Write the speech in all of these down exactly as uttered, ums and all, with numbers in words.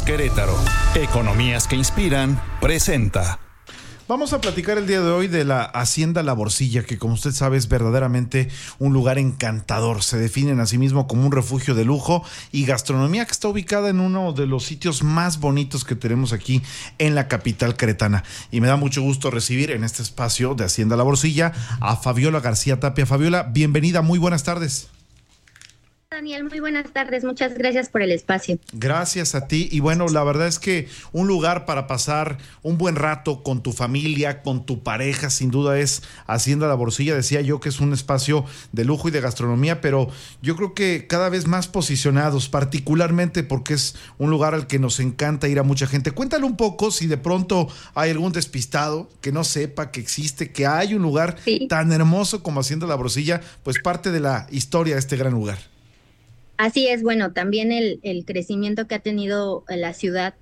Seguros Querétaro. Economías que inspiran, presenta. Vamos a platicar el día de hoy de la Hacienda La Borcilla, que como usted sabe es verdaderamente un lugar encantador. Se definen a sí mismo como un refugio de lujo y gastronomía que está ubicada en uno de los sitios más bonitos que tenemos aquí en la capital queretana. Y me da mucho gusto recibir en este espacio de Hacienda La Borcilla a Fabiola García Tapia. Fabiola, bienvenida, muy buenas tardes. Daniel, muy buenas tardes, muchas gracias por el espacio. Gracias a ti, y bueno, la verdad es que un lugar para pasar un buen rato con tu familia, con tu pareja, sin duda es Hacienda La Borcilla. Decía yo que es un espacio de lujo y de gastronomía, pero yo creo que cada vez más posicionados, particularmente porque es un lugar al que nos encanta ir a mucha gente. Cuéntale un poco si de pronto hay algún despistado que no sepa que existe, que hay un lugar sí. tan hermoso como Hacienda La Borcilla, pues parte de la historia de este gran lugar. Así es, bueno, también el, el crecimiento que ha tenido la ciudad,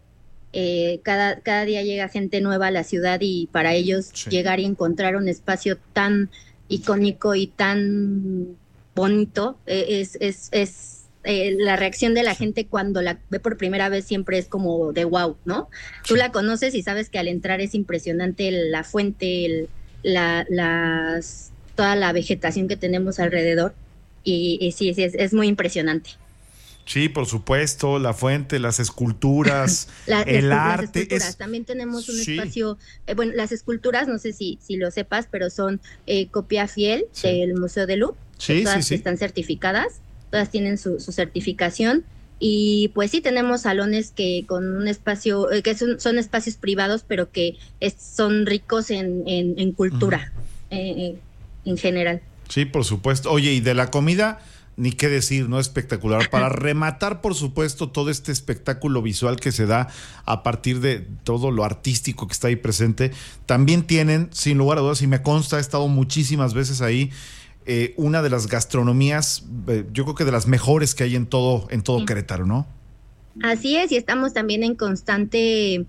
eh, cada, cada día llega gente nueva a la ciudad y para ellos sí. llegar y encontrar un espacio tan icónico y tan bonito, eh, es, es, es eh, la reacción de la gente cuando la ve por primera vez siempre es como de wow, ¿no? Sí. Tú la conoces y sabes que al entrar es impresionante la fuente, el, la, las, toda la vegetación que tenemos alrededor. Y, y sí, sí es, es muy impresionante. Sí, por supuesto, la fuente, las esculturas, la, el las, arte. Las esculturas. Es... También tenemos un sí. espacio, eh, bueno, las esculturas, no sé si, si lo sepas, pero son eh, copia fiel sí. del Museo de Louvre. Sí, todas sí, sí. están certificadas, todas tienen su, su certificación. Y pues sí, tenemos salones que con un espacio, eh, que son, son espacios privados, pero que es, son ricos en, en, en cultura, uh-huh. eh, en general. Sí, por supuesto. Oye, y de la comida, ni qué decir, ¿no? Espectacular. Para rematar, por supuesto, todo este espectáculo visual que se da a partir de todo lo artístico que está ahí presente, también tienen, sin lugar a dudas, y me consta, he estado muchísimas veces ahí, eh, una de las gastronomías, eh, yo creo que de las mejores que hay en todo, en todo sí. Querétaro, ¿no? Así es, y estamos también en constante...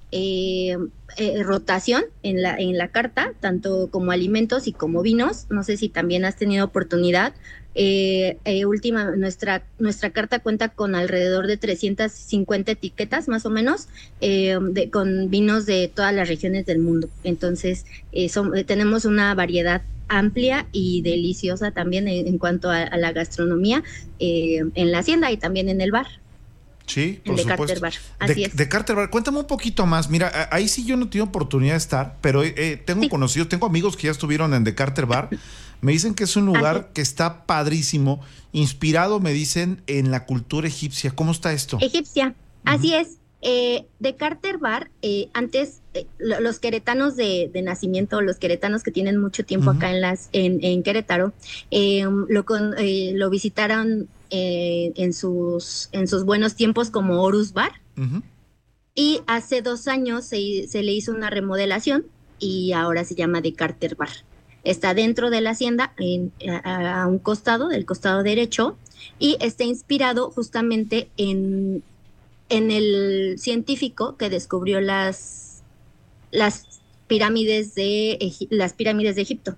Eh, eh, rotación en la en la carta, tanto como alimentos y como vinos. No sé si también has tenido oportunidad. Eh, eh, última, nuestra nuestra carta cuenta con alrededor de trescientas cincuenta etiquetas más o menos, eh, de, con vinos de todas las regiones del mundo. Entonces, eh, son, eh, tenemos una variedad amplia y deliciosa también en, en cuanto a, a la gastronomía eh, en la hacienda y también en el bar. Sí, por de supuesto. Carter Bar. Así de, es. de Carter Bar, cuéntame un poquito más. Mira, ahí sí yo no tuve oportunidad de estar, pero eh, tengo sí. conocidos, tengo amigos que ya estuvieron en The Carter Bar. Me dicen que es un lugar que está padrísimo, inspirado, me dicen, en la cultura egipcia. ¿Cómo está esto? Egipcia, uh-huh. así es. Eh, The Carter Bar, eh, antes eh, los queretanos de, de nacimiento, los queretanos que tienen mucho tiempo uh-huh. acá en las en, en Querétaro, eh, lo, con, eh, lo visitaron Eh, en sus en sus buenos tiempos como Horus Bar uh-huh. y hace dos años se, se le hizo una remodelación y ahora se llama The Carter Bar. Está dentro de la hacienda, en, a, a un costado, del costado derecho, y está inspirado justamente en, en el científico que descubrió las las pirámides de las pirámides de Egipto.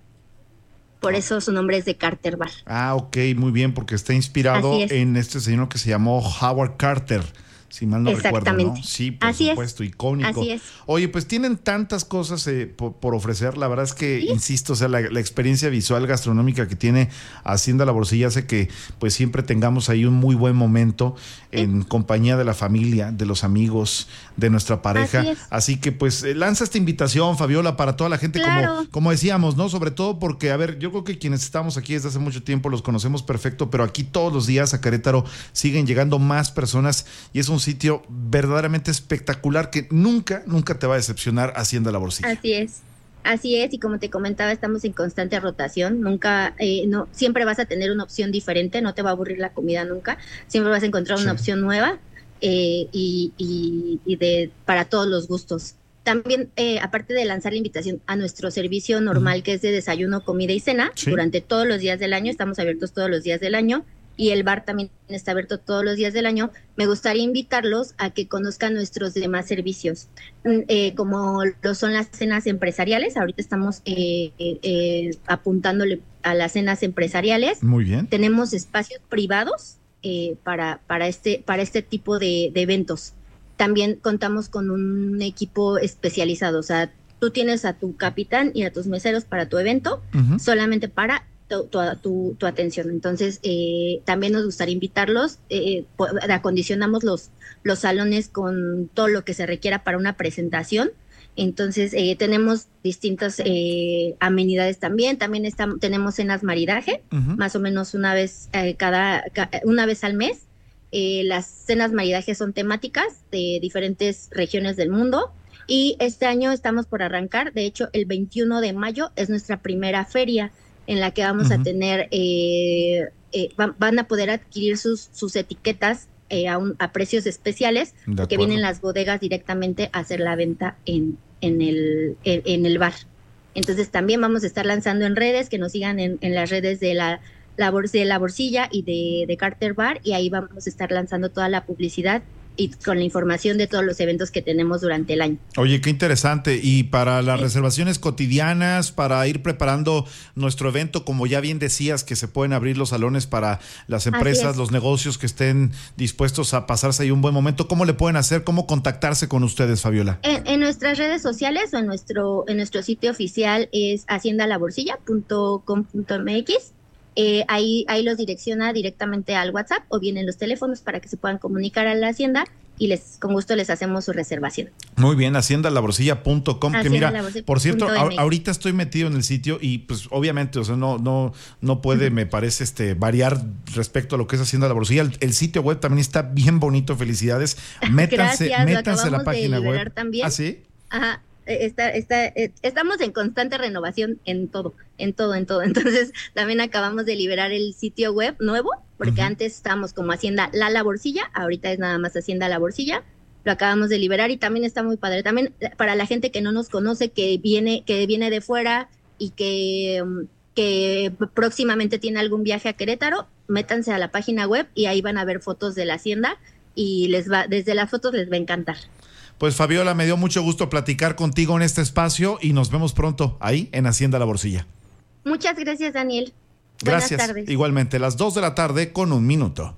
Por eso su nombre es de Carter Bar. Ah, ok, muy bien, porque está inspirado en este señor que se llamó Howard Carter, si mal no recuerdo, ¿no? Sí, por Así supuesto, es. icónico. Así es. Oye, pues tienen tantas cosas eh, por, por ofrecer, la verdad es que, ¿sí? insisto, o sea, la, la experiencia visual gastronómica que tiene Hacienda La Borcilla hace que pues siempre tengamos ahí un muy buen momento en ¿sí? compañía de la familia, de los amigos, de nuestra pareja. Así es. Así que pues eh, lanza esta invitación, Fabiola, para toda la gente, claro. como, como decíamos, ¿no? Sobre todo porque, a ver, yo creo que quienes estamos aquí desde hace mucho tiempo los conocemos perfecto, pero aquí todos los días a Querétaro siguen llegando más personas y es un sitio verdaderamente espectacular que nunca, nunca te va a decepcionar Hacienda La Borcilla. Así es, así es, y como te comentaba, estamos en constante rotación, nunca, eh, no, siempre vas a tener una opción diferente, no te va a aburrir la comida nunca, siempre vas a encontrar sí. una opción nueva eh, y, y, y de para todos los gustos. También, eh, aparte de lanzar la invitación a nuestro servicio normal, uh-huh. que es de desayuno, comida y cena, sí. durante todos los días del año, estamos abiertos todos los días del año, y el bar también está abierto todos los días del año, me gustaría invitarlos a que conozcan nuestros demás servicios, eh, como lo son las cenas empresariales. Ahorita estamos eh, eh, apuntándole a las cenas empresariales. Muy bien. Tenemos espacios privados eh, para, para, este, para este tipo de, de eventos. también contamos con un equipo especializado, o sea, tú tienes a tu capitán y a tus meseros para tu evento, uh-huh. solamente para tu, tu, tu, tu atención. Entonces, eh, también nos gustaría invitarlos, eh, acondicionamos los, los salones con todo lo que se requiera para una presentación. Entonces, eh, tenemos distintas eh, amenidades también. También está, tenemos cenas maridaje, uh-huh. más o menos una vez eh, cada, cada una vez al mes. Eh, las cenas maridaje son temáticas de diferentes regiones del mundo. Y este año estamos por arrancar, de hecho el veintiuno de mayo es nuestra primera feria en la que vamos uh-huh. a tener, eh, eh, van, van a poder adquirir sus, sus etiquetas eh, a, un, a precios especiales, que vienen las bodegas directamente a hacer la venta en, en, el, en, en el bar. Entonces también vamos a estar lanzando en redes, que nos sigan en, en las redes de la, la, de la Borsilla y de, de Carter Bar, y ahí vamos a estar lanzando toda la publicidad y con la información de todos los eventos que tenemos durante el año. Oye, qué interesante. Y para las sí. reservaciones cotidianas, para ir preparando nuestro evento, como ya bien decías, que se pueden abrir los salones para las empresas, los negocios que estén dispuestos a pasarse ahí un buen momento, ¿cómo le pueden hacer? ¿Cómo contactarse con ustedes, Fabiola? En, en nuestras redes sociales o en nuestro, en nuestro sitio oficial es hacienda la borsilla punto com punto m x. Eh, ahí, ahí los direcciona directamente al WhatsApp o bien en los teléfonos para que se puedan comunicar a la hacienda y les con gusto les hacemos su reservación. Muy bien, hacienda la borsilla punto com, que mira, por cierto, a, ahorita estoy metido en el sitio y pues obviamente, o sea, no no no puede, uh-huh. me parece, este variar respecto a lo que es Hacienda La Borsilla. El, el sitio web también está bien bonito, felicidades. Métanse, Gracias, métanse a la página web. También. ¿Ah, sí? Ajá. Está, está, eh, estamos en constante renovación en todo, en todo, en todo. Entonces, también acabamos de liberar el sitio web nuevo, porque uh-huh. antes estábamos como Hacienda La La Borsilla, ahorita es nada más Hacienda La Borsilla. Lo acabamos de liberar y también está muy padre. También para la gente que no nos conoce, que viene, que viene de fuera y que, que próximamente tiene algún viaje a Querétaro, métanse a la página web y ahí van a ver fotos de la hacienda y les va, desde las fotos les va a encantar. Pues Fabiola, me dio mucho gusto platicar contigo en este espacio y nos vemos pronto ahí en Hacienda La Borsilla. Muchas gracias, Daniel. Gracias. Buenas tardes. Igualmente, las dos de la tarde con un minuto.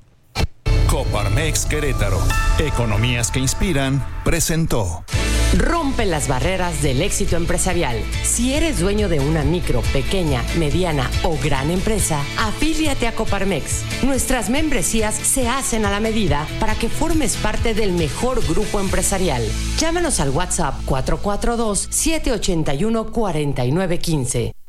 Coparmex Querétaro. Economías que inspiran presentó. Rompe las barreras del éxito empresarial. Si eres dueño de una micro, pequeña, mediana o gran empresa, afíliate a Coparmex. Nuestras membresías se hacen a la medida para que formes parte del mejor grupo empresarial. Llámanos al WhatsApp cuatro cuatro dos, siete ocho uno, cuatro nueve uno cinco.